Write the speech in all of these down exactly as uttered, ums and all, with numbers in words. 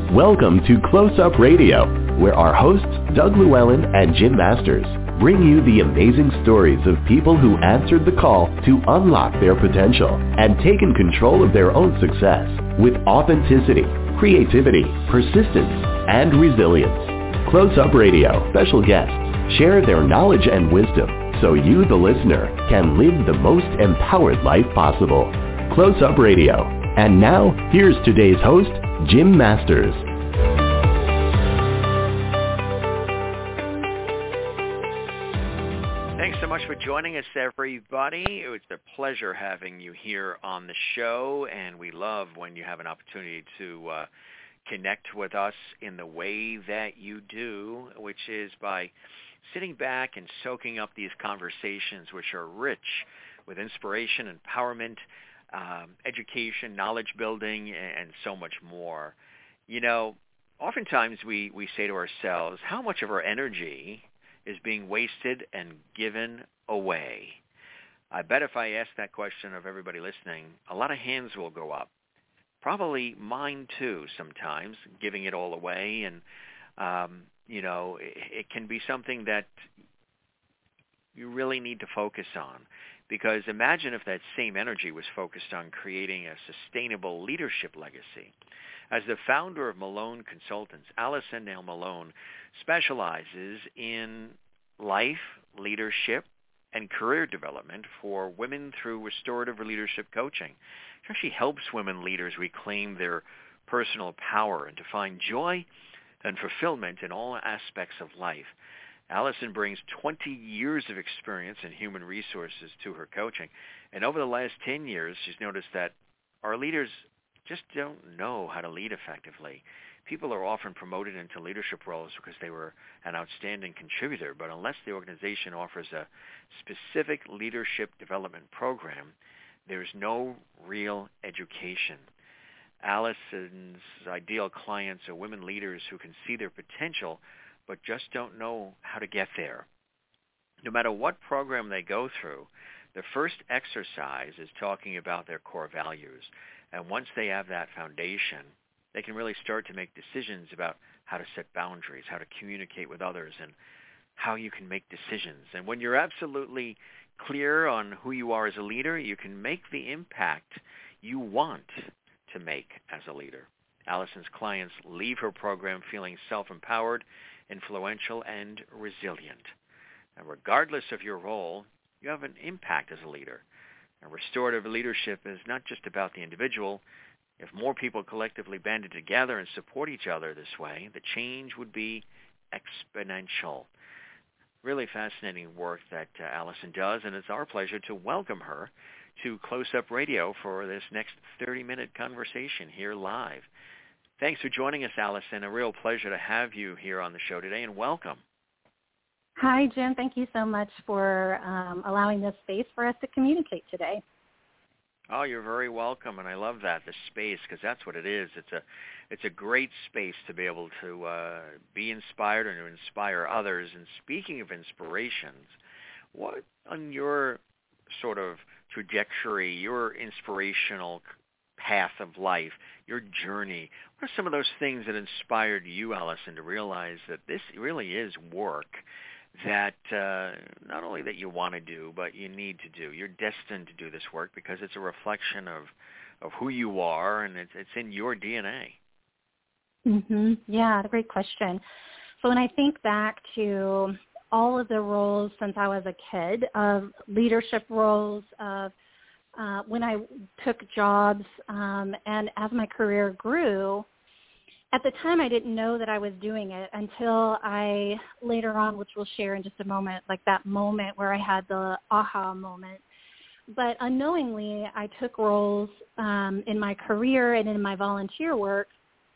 Welcome to Close Up Radio, where our hosts, Doug Llewellyn and Jim Masters, bring you the amazing stories of people who answered the call to unlock their potential and taken control of their own success with authenticity, creativity, persistence, and resilience. Close Up Radio special guests share their knowledge and wisdom so you, the listener, can live the most empowered life possible. Close Up Radio. And now, here's today's host, Jim Masters. Thanks so much for joining us, everybody. It's a pleasure having you here on the show, and we love when you have an opportunity to uh, connect with us in the way that you do, which is by sitting back and soaking up these conversations, which are rich with inspiration, empowerment, um, education, knowledge building, and so much more. You know, oftentimes we, we say to ourselves, how much of our energy is being wasted and given away? I bet if I ask that question of everybody listening, a lot of hands will go up. Probably mine too sometimes, giving it all away. And, um, you know, it, it can be something that you really need to focus on. Because imagine if that same energy was focused on creating a sustainable leadership legacy. As the founder of Malone Consultants, Allison Nail Malone specializes in life, leadership, and career development for women through restorative leadership coaching. She actually helps women leaders reclaim their personal power and to find joy and fulfillment in all aspects of life. Allison brings twenty years of experience in human resources to her coaching. And over the last ten years, she's noticed that our leaders just don't know how to lead effectively. People are often promoted into leadership roles because they were an outstanding contributor, but unless the organization offers a specific leadership development program, there's no real education. Allison's ideal clients are women leaders who can see their potential but just don't know how to get there. No matter what program they go through, the first exercise is talking about their core values. And once they have that foundation, they can really start to make decisions about how to set boundaries, how to communicate with others, and how you can make decisions. And when you're absolutely clear on who you are as a leader, you can make the impact you want to make as a leader. Allison's clients leave her program feeling self-empowered, influential, and resilient. And regardless of your role, you have an impact as a leader. And restorative leadership is not just about the individual. If more people collectively banded together and support each other this way, the change would be exponential. Really fascinating work that uh, Allison does, and it's our pleasure to welcome her to Close Up Radio for this next thirty-minute conversation here live. Thanks for joining us, Allison. A real pleasure to have you here on the show today, and welcome. Hi, Jim. Thank you so much for um, allowing this space for us to communicate today. Oh, you're very welcome, and I love that, the space, because that's what it is. It's a it's a great space to be able to uh, be inspired and to inspire others. And speaking of inspirations, what on your sort of trajectory, your inspirational path of life, your journey, what are some of those things that inspired you, Allison, to realize that this really is work that uh, not only that you want to do, but you need to do? You're destined to do this work because it's a reflection of, of who you are, and it's, it's in your D N A. Mm-hmm. Yeah, great question. So when I think back to all of the roles since I was a kid, of leadership roles, of Uh, when I took jobs um, and as my career grew, at the time I didn't know that I was doing it until I later on, which we'll share in just a moment, like that moment where I had the aha moment. But unknowingly, I took roles um, in my career and in my volunteer work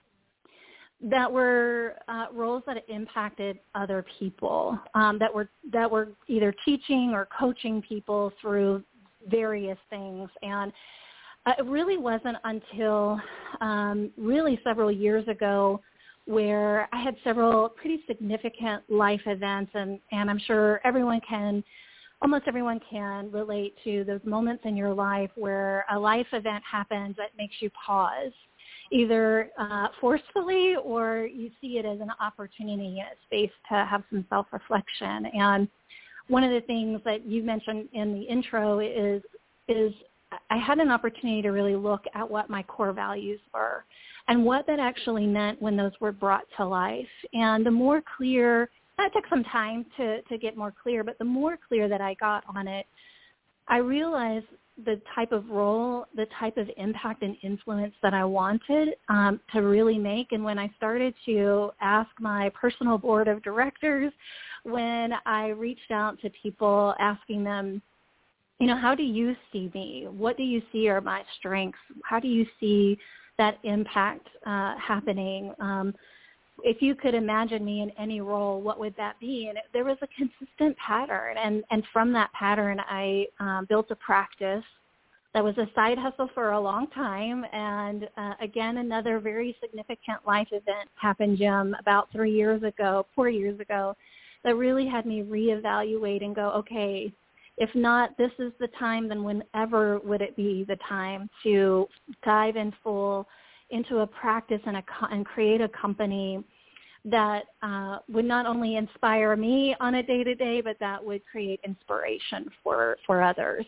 that were uh, roles that impacted other people, um, that were that were either teaching or coaching people through various things. And uh, it really wasn't until um, really several years ago where I had several pretty significant life events, and, and I'm sure everyone can, almost everyone can relate to those moments in your life where a life event happens that makes you pause either uh, forcefully or you see it as an opportunity, a space to have some self-reflection. And one of the things that you mentioned in the intro is is I had an opportunity to really look at what my core values were and what that actually meant when those were brought to life. And the more clear, that took some time to, to get more clear, but the more clear that I got on it, I realized the type of role, the type of impact and influence that I wanted um, to really make. And when I started to ask my personal board of directors, when I reached out to people asking them, you know, how do you see me? What do you see are my strengths? How do you see that impact uh, happening? Um, if you could imagine me in any role, what would that be? And it, there was a consistent pattern. And, and from that pattern, I um, built a practice that was a side hustle for a long time. And uh, again, another very significant life event happened, Jim, about three years ago, four years ago, that really had me reevaluate and go, okay, if not this is the time, then whenever would it be the time to dive in full into a practice and, a, and create a company that uh, would not only inspire me on a day-to-day, but that would create inspiration for, for others.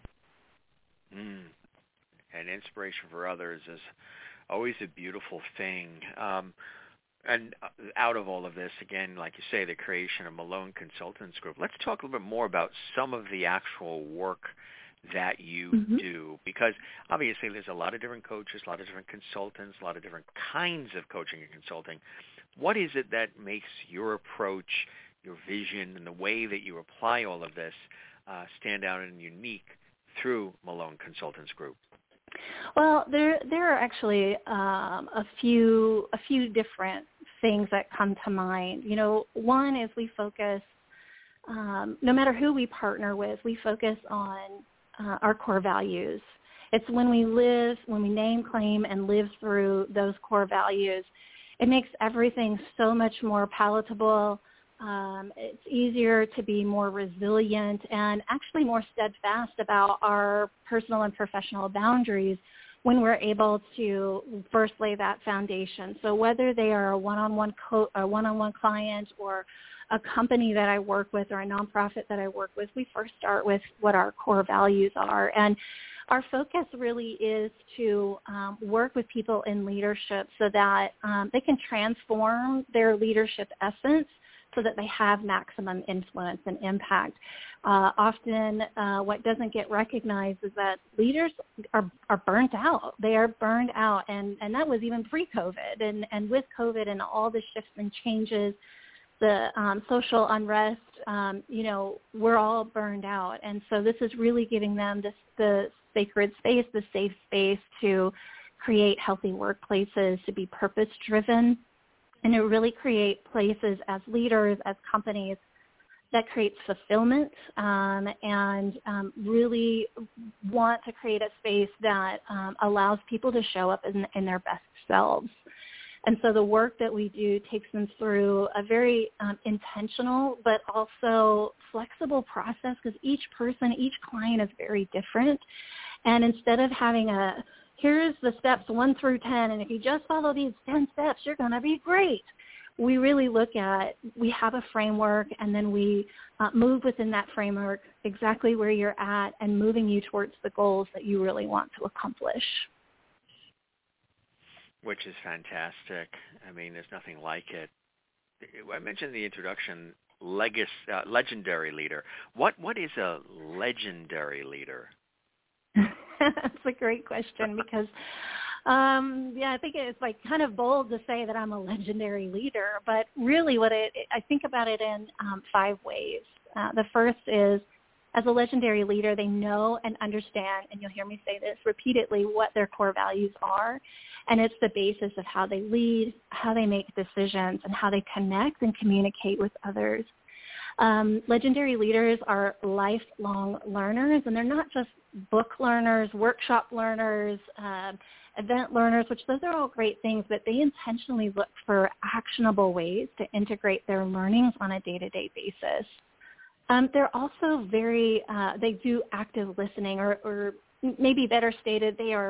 Mm. And inspiration for others is always a beautiful thing. Um, And out of all of this, again, like you say, the creation of Malone Consultants Group, let's talk a little bit more about some of the actual work that you mm-hmm. do, because obviously there's a lot of different coaches, a lot of different consultants, a lot of different kinds of coaching and consulting. What is it that makes your approach, your vision, and the way that you apply all of this uh, stand out and unique through Malone Consultants Group? Well, there there are actually um, a few a few different things that come to mind. You know, one is we focus, um, no matter who we partner with, we focus on uh, our core values. It's when we live, when we name, claim, and live through those core values, it makes everything so much more palatable. Um, it's easier to be more resilient and actually more steadfast about our personal and professional boundaries when we're able to first lay that foundation. So whether they are a one-on-one co- a one-on-one client or a company that I work with or a nonprofit that I work with, we first start with what our core values are. And our focus really is to um, work with people in leadership so that um, they can transform their leadership essence so that they have maximum influence and impact. Uh, often uh, what doesn't get recognized is that leaders are, are burnt out. They are burned out, and, and that was even pre-COVID. And, and with COVID and all the shifts and changes, the um, social unrest, um, you know, we're all burned out. And so this is really giving them this, the sacred space, the safe space to create healthy workplaces, to be purpose-driven, and to really create places as leaders, as companies, that create fulfillment um, and um, really want to create a space that um, allows people to show up in, in their best selves. And so the work that we do takes them through a very um, intentional but also flexible process, because each person, each client is very different. And instead of having a, here's the steps one through ten, and if you just follow these ten steps, you're going to be great. We really look at, we have a framework, and then we uh, move within that framework exactly where you're at and moving you towards the goals that you really want to accomplish. Which is fantastic. I mean, there's nothing like it. I mentioned in the introduction, legis, uh, legendary leader. What What is a legendary leader? That's a great question because, um, yeah, I think it's like kind of bold to say that I'm a legendary leader, but really what it, I think about it in um, five ways. Uh, the first is, as a legendary leader, they know and understand, and you'll hear me say this repeatedly, what their core values are, and it's the basis of how they lead, how they make decisions, and how they connect and communicate with others. Um, legendary leaders are lifelong learners, and they're not just book learners, workshop learners, um, event learners, which those are all great things, but they intentionally look for actionable ways to integrate their learnings on a day-to-day basis. Um, they're also very, uh, they do active listening, or, or maybe better stated, they are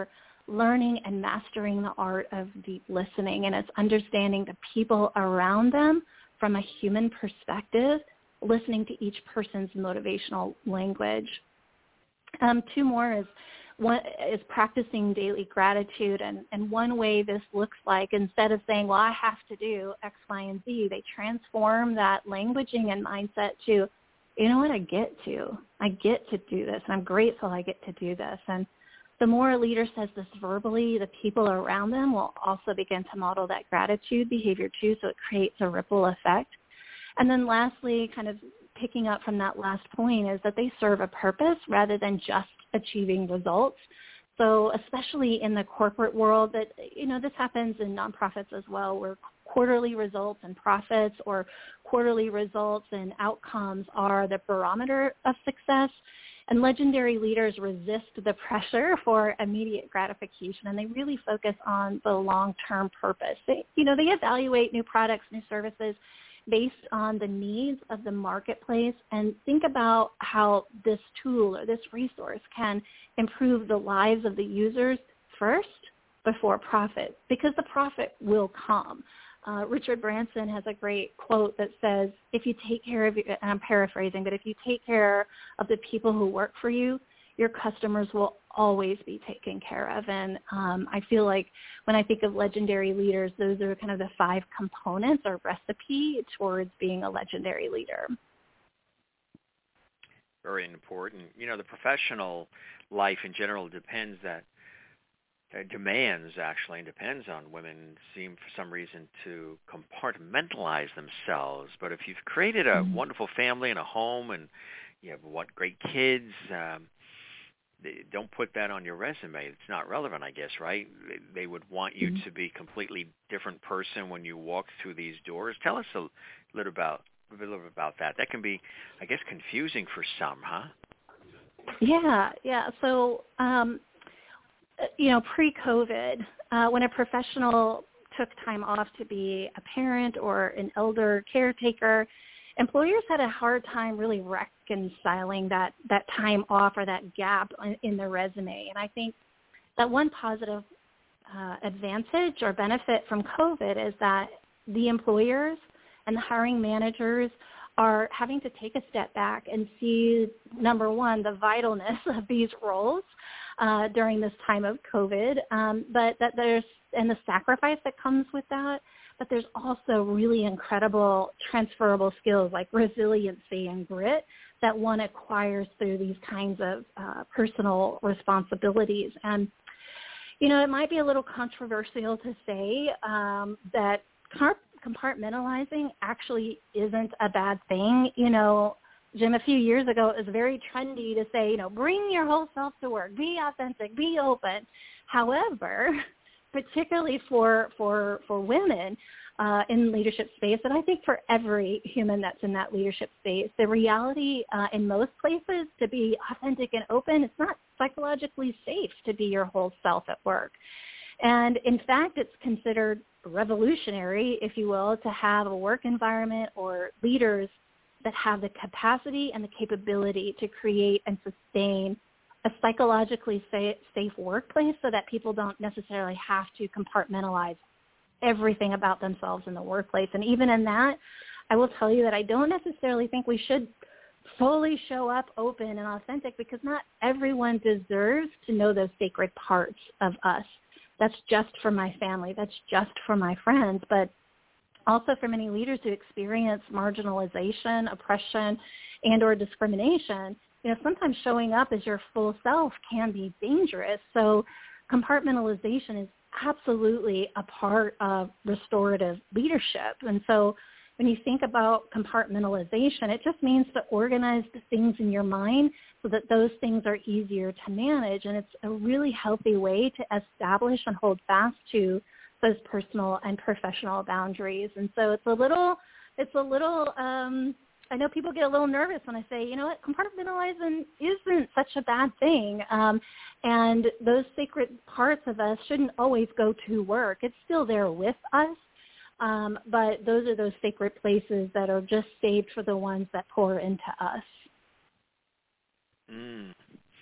learning and mastering the art of deep listening, and it's understanding the people around them from a human perspective, listening to each person's motivational language. Um, two more is one is practicing daily gratitude, and, and one way this looks like, instead of saying, well, I have to do X, Y, and Z, they transform that languaging and mindset to, you know what, I get to. I get to do this, and I'm grateful I get to do this. And the more a leader says this verbally, the people around them will also begin to model that gratitude behavior too, so it creates a ripple effect. And then lastly, kind of picking up from that last point, is that they serve a purpose rather than just achieving results. So especially in the corporate world, that, you know, this happens in nonprofits as well, where quarterly results and profits or quarterly results and outcomes are the barometer of success. And legendary leaders resist the pressure for immediate gratification, and they really focus on the long-term purpose. They, you know, they evaluate new products, new services based on the needs of the marketplace, and think about how this tool or this resource can improve the lives of the users first before profit, because the profit will come. Uh, Richard Branson has a great quote that says, if you take care of, and I'm paraphrasing, but if you take care of the people who work for you, your customers will always be taken care of. And um, I feel like when I think of legendary leaders, those are kind of the five components or recipe towards being a legendary leader. Very important. You know, the professional life in general depends that uh, demands actually and depends on women seem for some reason to compartmentalize themselves. But if you've created a mm-hmm. wonderful family and a home, and you have what great kids, um, they don't put that on your resume. It's not relevant, I guess, right? They would want you mm-hmm. to be a completely different person when you walk through these doors. Tell us a little about a little bit about that. That can be, I guess, confusing for some, huh? Yeah, yeah. So, um, you know, pre-COVID, uh, when a professional took time off to be a parent or an elder caretaker, employers had a hard time really reconciling that, that time off or that gap in their resume. And I think that one positive uh, advantage or benefit from COVID is that the employers and the hiring managers are having to take a step back and see, number one, the vitalness of these roles uh, during this time of COVID, um, but that there's, and the sacrifice that comes with that, but there's also really incredible transferable skills like resiliency and grit that one acquires through these kinds of uh, personal responsibilities. And, you know, it might be a little controversial to say um, that compartmentalizing actually isn't a bad thing. You know, Jim, a few years ago, it was very trendy to say, you know, bring your whole self to work, be authentic, be open. However, particularly for for for women uh, in leadership space, and I think for every human that's in that leadership space, the reality uh, in most places to be authentic and open, it's not psychologically safe to be your whole self at work. And in fact, it's considered revolutionary, if you will, to have a work environment or leaders that have the capacity and the capability to create and sustain a psychologically safe workplace so that people don't necessarily have to compartmentalize everything about themselves in the workplace. And even in that, I will tell you that I don't necessarily think we should fully show up open and authentic, because not everyone deserves to know those sacred parts of us. That's just for my family. That's just for my friends. But also for many leaders who experience marginalization, oppression, and or discrimination, you know, sometimes showing up as your full self can be dangerous. So compartmentalization is absolutely a part of restorative leadership. And so when you think about compartmentalization, it just means to organize the things in your mind so that those things are easier to manage. And it's a really healthy way to establish and hold fast to those personal and professional boundaries. And so it's a little, it's a little, um, I know people get a little nervous when I say, you know what, compartmentalizing isn't such a bad thing. Um, and those sacred parts of us shouldn't always go to work. It's still there with us. Um, but those are those sacred places that are just saved for the ones that pour into us. Mm.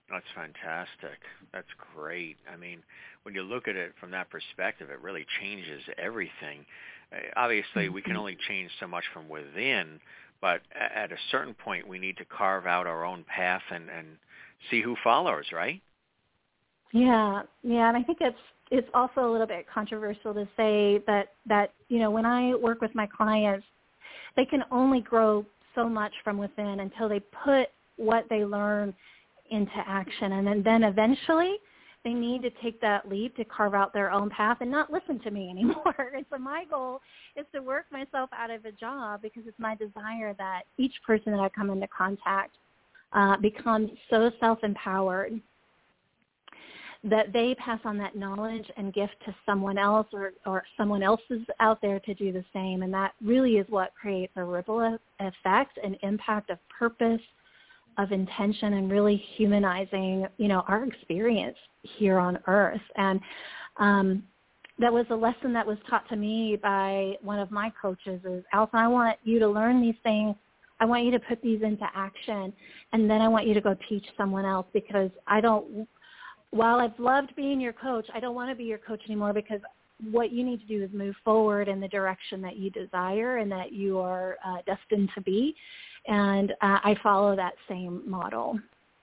That's fantastic. That's great. I mean, when you look at it from that perspective, it really changes everything. Uh, obviously, mm-hmm. we can only change so much from within, but at a certain point, we need to carve out our own path and, and see who follows, right? Yeah, yeah, and I think it's it's also a little bit controversial to say that, that, you know, when I work with my clients, they can only grow so much from within until they put what they learn into action. And then, then eventually they need to take that leap to carve out their own path and not listen to me anymore. And so my goal is to work myself out of a job because it's my desire that each person that I come into contact uh, becomes so self-empowered that they pass on that knowledge and gift to someone else, or, or someone else is out there to do the same. And that really is what creates a ripple effect, an impact of purpose, of intention, and really humanizing, you know, our experience here on earth. And um, that was a lesson that was taught to me by one of my coaches is, Alison, I want you to learn these things. I want you to put these into action, and then I want you to go teach someone else, because I don't, while I've loved being your coach, I don't want to be your coach anymore, because what you need to do is move forward in the direction that you desire and that you are uh, destined to be. And uh, I follow that same model.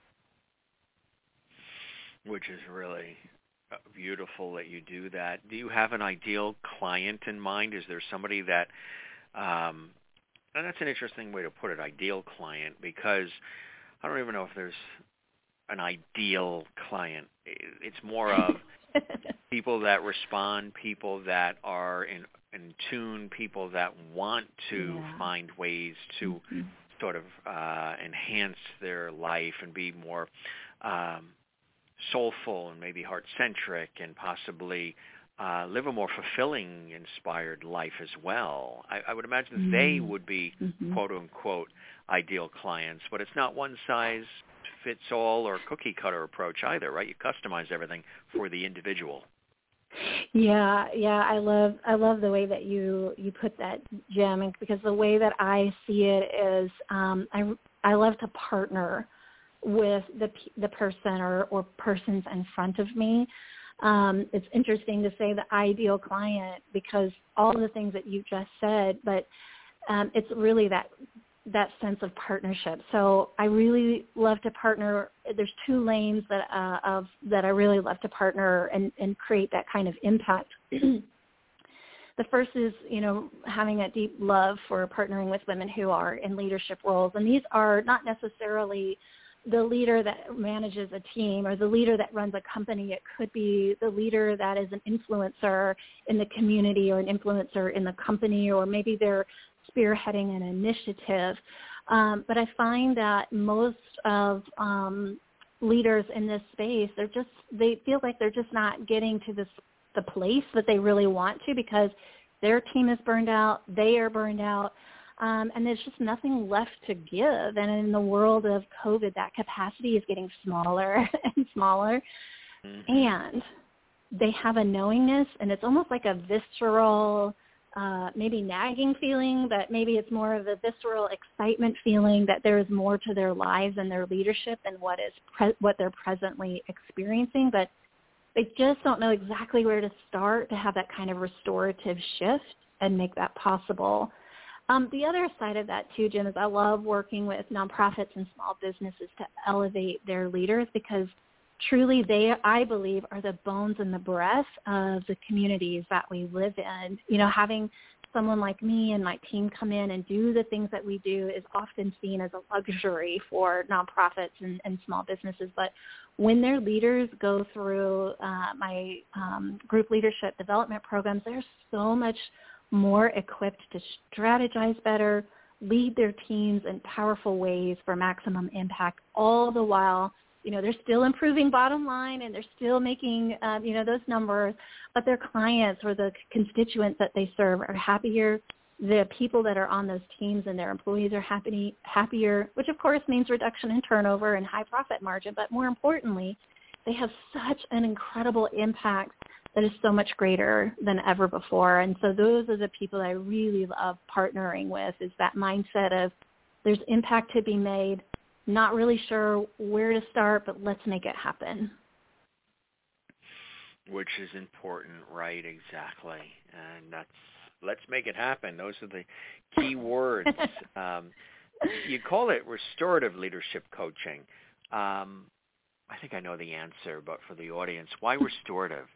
Which is really beautiful that you do that. Do you have an ideal client in mind? Is there somebody that, um, and that's an interesting way to put it, ideal client, because I don't even know if there's an ideal client. It's more of people that respond, people that are in, in tune, people that want to yeah. find ways to mm-hmm. sort of uh, enhance their life and be more um, soulful and maybe heart-centric, and possibly uh, live a more fulfilling, inspired life as well. I, I would imagine mm-hmm. they would be, mm-hmm. quote-unquote, ideal clients, but it's not one size fits all or cookie cutter approach either, right? You customize everything for the individual. Yeah, yeah, I love I love the way that you, you put that, Jim, because the way that I see it is um, I I love to partner with the the person or, or persons in front of me. Um, it's interesting to say the ideal client, because all the things that you just said, but um, it's really that that sense of partnership. So I really love to partner. There's two lanes that uh, of that I really love to partner and, and create that kind of impact. The first is, you know, having a deep love for partnering with women who are in leadership roles. And these are not necessarily the leader that manages a team or the leader that runs a company. It could be the leader that is an influencer in the community or an influencer in the company, or maybe they're spearheading an initiative. Um, but I find that most of um, leaders in this space, they're just, they feel like they're just not getting to this, the place that they really want to, because their team is burned out, they are burned out, um, and there's just nothing left to give. And in the world of COVID, that capacity is getting smaller and smaller. Mm-hmm. And they have a knowingness, and it's almost like a visceral, Uh, maybe nagging feeling, but maybe it's more of a visceral excitement feeling that there is more to their lives and their leadership than what is pre- what they're presently experiencing. But they just don't know exactly where to start to have that kind of restorative shift and make that possible. Um, the other side of that too, Jim, is I love working with nonprofits and small businesses to elevate their leaders, because truly they, I believe, are the bones and the breath of the communities that we live in. You know, having someone like me and my team come in and do the things that we do is often seen as a luxury for nonprofits and, and small businesses. But when their leaders go through uh, my um, group leadership development programs, they're so much more equipped to strategize better, lead their teams in powerful ways for maximum impact, all the while, you know, they're still improving bottom line and they're still making, um, you know, those numbers, but their clients or the constituents that they serve are happier. The people that are on those teams and their employees are happy, happier, which of course means reduction in turnover and high profit margin. But more importantly, they have such an incredible impact that is so much greater than ever before. And so those are the people that I really love partnering with, is that mindset of there's impact to be made. not really sure where to start, but let's make it happen. Which is important, right? Exactly. And that's, let's make it happen. Those are the key words. um, you call it restorative leadership coaching. Um, I think I know the answer, but for the audience, why restorative?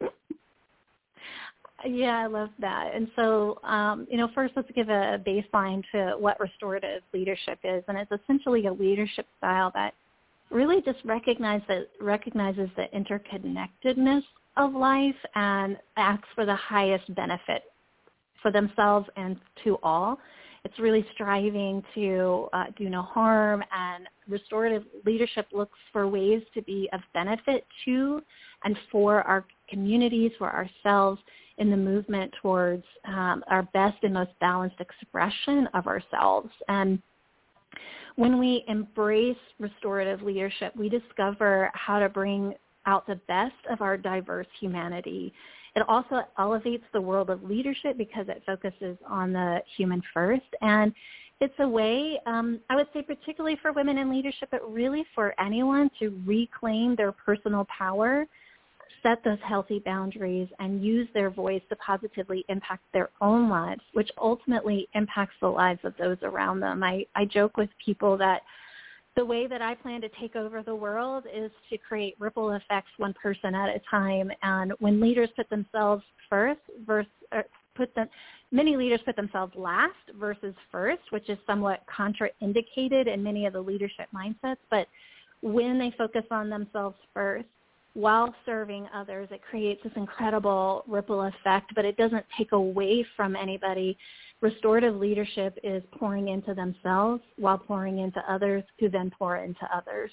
Yeah, I love that. And so, um, you know, first let's give a baseline to what restorative leadership is. And it's essentially a leadership style that really just recognize that, recognizes the interconnectedness of life and acts for the highest benefit for themselves and to all. It's really striving to uh, do no harm, and restorative leadership looks for ways to be of benefit to and for our communities, for ourselves, in the movement towards um, our best and most balanced expression of ourselves. And when we embrace restorative leadership, we discover how to bring out the best of our diverse humanity. It also elevates the world of leadership because it focuses on the human first. And it's a way, um, I would say particularly for women in leadership, but really for anyone to reclaim their personal power, set those healthy boundaries, and use their voice to positively impact their own lives, which ultimately impacts the lives of those around them. I, I joke with people that the way that I plan to take over the world is to create ripple effects one person at a time. And when leaders put themselves first versus or put them, many leaders put themselves last versus first, which is somewhat contraindicated in many of the leadership mindsets. But when they focus on themselves first while serving others, it creates this incredible ripple effect, but it doesn't take away from anybody. Restorative leadership is pouring into themselves while pouring into others, who then pour into others.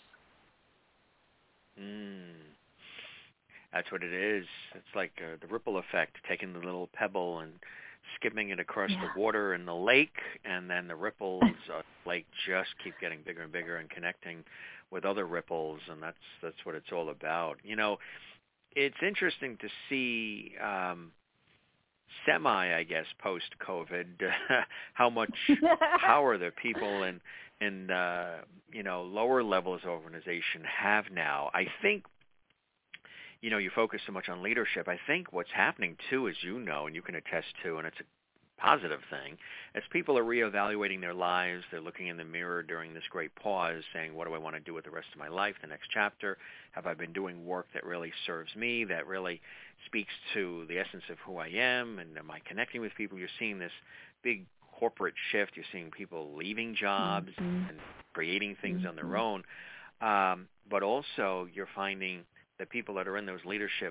Mm. That's what it is. It's like uh, the ripple effect, taking the little pebble and skipping it across yeah. the water in the lake, and then the ripples of the lake just keep getting bigger and bigger and connecting with other ripples, and that's that's what it's all about. You know, it's interesting to see um, semi, I guess, post-COVID, how much power the people in, in uh, you know, lower levels of organization have now. I think, you know, you focus so much on leadership. I think what's happening, too, as you know, and you can attest to, and it's a positive thing, as people are reevaluating their lives, they're looking in the mirror during this great pause, saying, what do I want to do with the rest of my life, the next chapter? Have I been doing work that really serves me, that really speaks to the essence of who I am, and am I connecting with people? You're seeing this big corporate shift. You're seeing people leaving jobs mm-hmm. and creating things mm-hmm. on their own. Um, but also you're finding that people that are in those leadership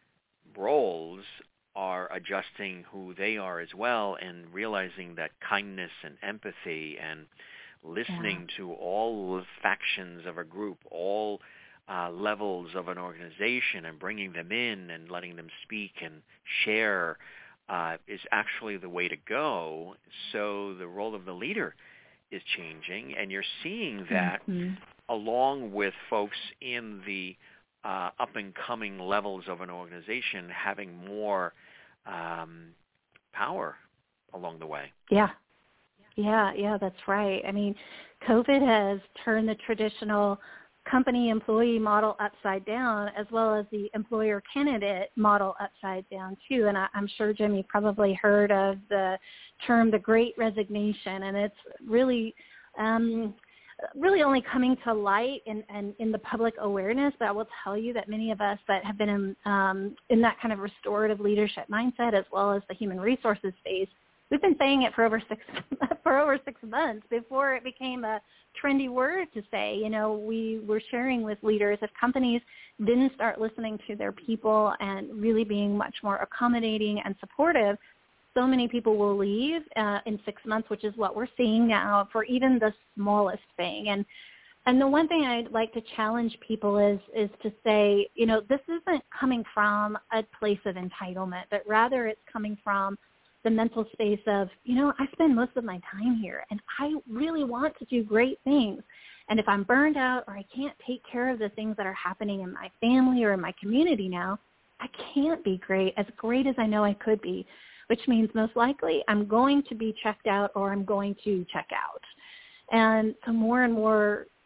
roles are adjusting who they are as well, and realizing that kindness and empathy and listening yeah. to all factions of a group, all uh, levels of an organization, and bringing them in and letting them speak and share uh, is actually the way to go. So the role of the leader is changing, and you're seeing that mm-hmm. along with folks in the uh, up-and-coming levels of an organization having more um, power along the way. Yeah. Yeah, yeah, that's right. I mean, COVID has turned the traditional company employee model upside down, as well as the employer candidate model upside down too. And I, I'm sure, Jim, you've probably heard of the term the Great Resignation, and it's really um, really only coming to light and in, in, in the public awareness. But I will tell you that many of us that have been in, um, in that kind of restorative leadership mindset, as well as the human resources space, we've been saying it for over six for over six months before it became a trendy word to say. You know, we were sharing with leaders, if companies didn't start listening to their people and really being much more accommodating and supportive, so many people will leave uh, in six months, which is what we're seeing now for even the smallest thing. And and the one thing I'd like to challenge people is is to say, you know, this isn't coming from a place of entitlement, but rather it's coming from the mental space of, you know, I spend most of my time here and I really want to do great things. And if I'm burned out or I can't take care of the things that are happening in my family or in my community now, I can't be great, as great as I know I could be, which means most likely I'm going to be checked out or I'm going to check out. And so more and more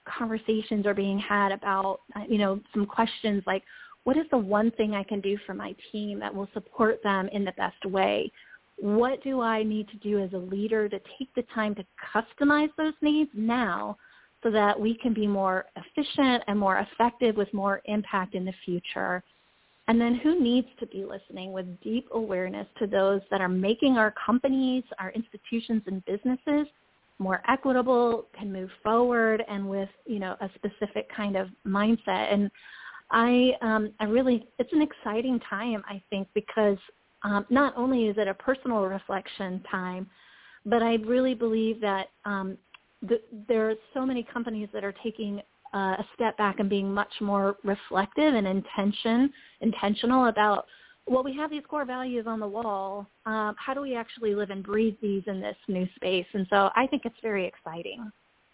conversations are being had about, uh, you know, some questions like, what is the one thing I can do for my team that will support them in the best way? What do I need to do as a leader to take the time to customize those needs now so that we can be more efficient and more effective with more impact in the future? And then who needs to be listening with deep awareness to those that are making our companies, our institutions and businesses more equitable, can move forward, and with, you know, a specific kind of mindset. And I, um, I really, it's an exciting time, I think, because um, not only is it a personal reflection time, but I really believe that um, th- there are so many companies that are taking uh, a step back and being much more reflective and intention, intentional about, well, we have these core values on the wall. Um, how do we actually live and breathe these in this new space? And so I think it's very exciting.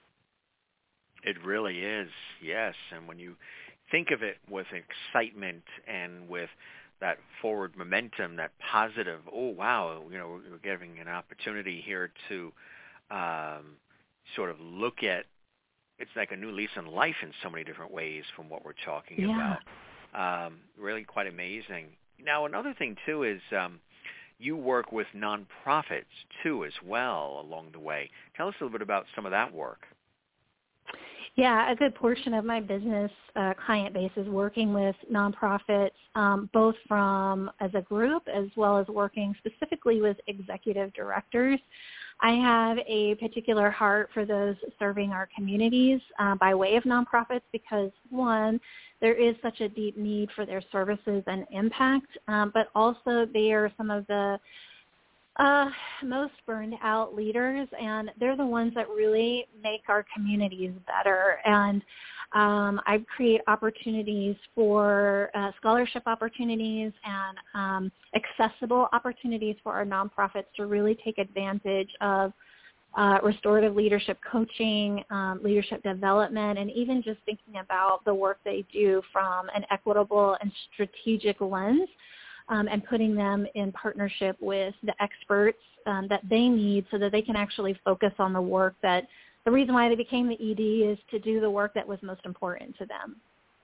It really is, yes. And when you think of it with excitement and with that forward momentum, that positive, oh, wow, you know, we're getting an opportunity here to um, sort of look at, it's like a new lease on life in so many different ways from what we're talking Yeah. about. Um, really quite amazing. Now, another thing, too, is um, you work with nonprofits, too, as well along the way. Tell us a little bit about some of that work. Yeah, a good portion of my business uh, client base is working with nonprofits, um, both from as a group as well as working specifically with executive directors. I have a particular heart for those serving our communities uh, by way of nonprofits because, one, there is such a deep need for their services and impact, um, but also they are some of the Uh, most burned out leaders, and they're the ones that really make our communities better. And um, I create opportunities for uh, scholarship opportunities and um, accessible opportunities for our nonprofits to really take advantage of uh, restorative leadership coaching, um, leadership development, and even just thinking about the work they do from an equitable and strategic lens. Um, and putting them in partnership with the experts um, that they need so that they can actually focus on the work that, the reason why they became the E D is to do the work that was most important to them.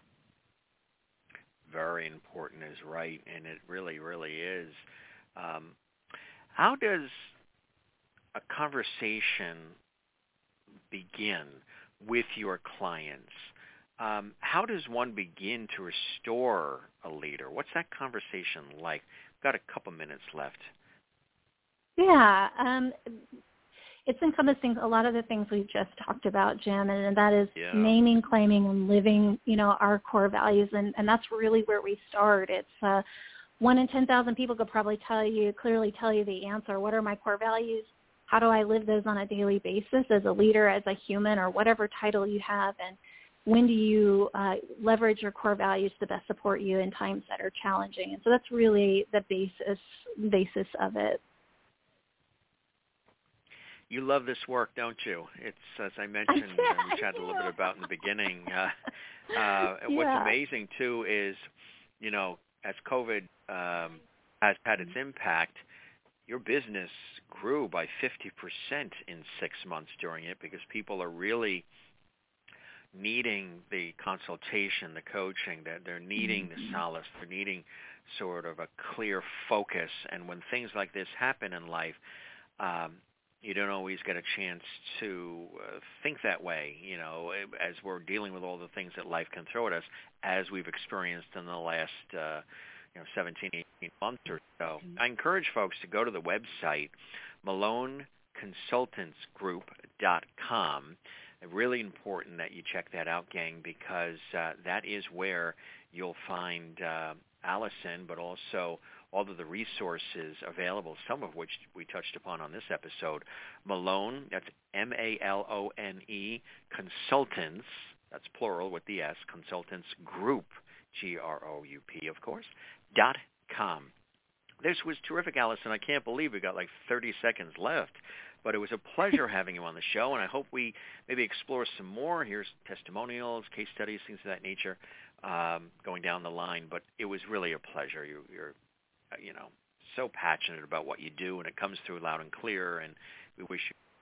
Very important is right, and it really, really is. Um, how does a conversation begin with your clients? Um, how does one begin to restore a leader? What's that conversation like? We've got a couple minutes left. Yeah, um, it's encompassing a lot of the things we've just talked about, Jim, and, and that is yeah. naming, claiming, and living, you know, our core values, and, and that's really where we start. It's uh, one in ten thousand people could probably tell you, clearly tell you the answer. What are my core values? How do I live those on a daily basis as a leader, as a human, or whatever title you have, and when do you uh, leverage your core values to best support you in times that are challenging? And so that's really the basis basis of it. You love this work, don't you? It's, as I mentioned, and we chatted a little bit about in the beginning. Uh, uh, yeah. What's amazing, too, is, you know, as COVID um, has had its impact, your business grew by fifty percent in six months during it because people are really needing the consultation, the coaching, that they're needing the solace, they're needing sort of a clear focus. And when things like this happen in life, um, you don't always get a chance to uh, think that way, you know, as we're dealing with all the things that life can throw at us, as we've experienced in the last, uh, you know, seventeen, eighteen months or so. I encourage folks to go to the website, malone consultants group dot com. Really important that you check that out, gang, because uh, that is where you'll find uh, Allison, but also all of the resources available, some of which we touched upon on this episode. Malone, that's M A L O N E, Consultants, that's plural with the S, Consultants Group, G R O U P, of course, dot com. This was terrific, Allison. I can't believe we got like thirty seconds left. But it was a pleasure having you on the show, and I hope we maybe explore some more. Here's testimonials, case studies, things of that nature um, going down the line. But it was really a pleasure. You, you're, uh, you know, so passionate about what you do, and it comes through loud and clear, and we wish you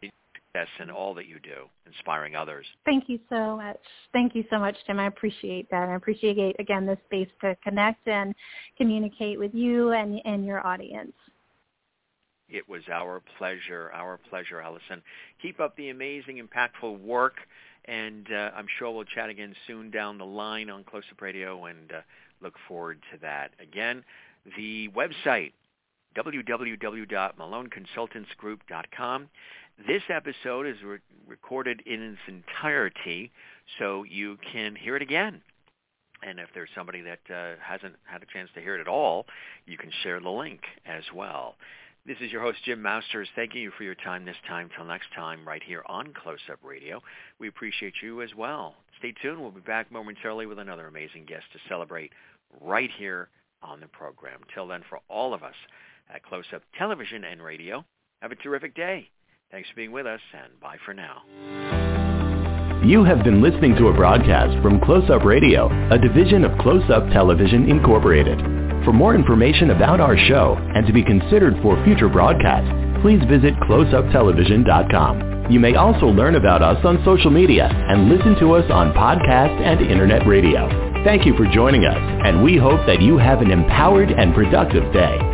success in all that you do, inspiring others. Thank you so much. Thank you so much, Jim. I appreciate that. I appreciate, again, this space to connect and communicate with you and, and your audience. It was our pleasure, our pleasure, Allison. Keep up the amazing, impactful work, and uh, I'm sure we'll chat again soon down the line on Close Up Radio, and uh, look forward to that. Again, the website, w w w dot malone consultants group dot com. This episode is re- recorded in its entirety, so you can hear it again. And if there's somebody that uh, hasn't had a chance to hear it at all, you can share the link as well. This is your host, Jim Masters, thanking you for your time this time. Till next time, right here on Close Up Radio. We appreciate you as well. Stay tuned. We'll be back momentarily with another amazing guest to celebrate right here on the program. Till then, for all of us at Close Up Television and Radio, have a terrific day. Thanks for being with us, and bye for now. You have been listening to a broadcast from Close Up Radio, a division of Close Up Television Incorporated. For more information about our show and to be considered for future broadcasts, please visit close up television dot com. You may also learn about us on social media and listen to us on podcast and internet radio. Thank you for joining us, and we hope that you have an empowered and productive day.